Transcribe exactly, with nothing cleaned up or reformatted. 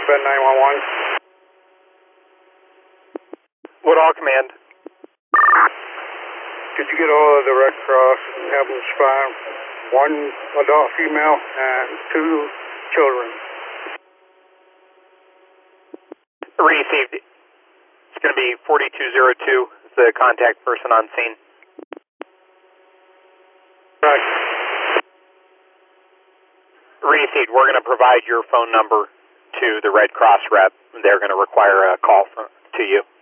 Bend nine one one. Woodall Command. Did you get all of the Red Cross ambulance five? One adult female and two children. Received. It's going to be forty-two oh two, the contact person on scene. Right. Received. We're going to provide your phone number to the Red Cross rep. They're going to require a call from, to you.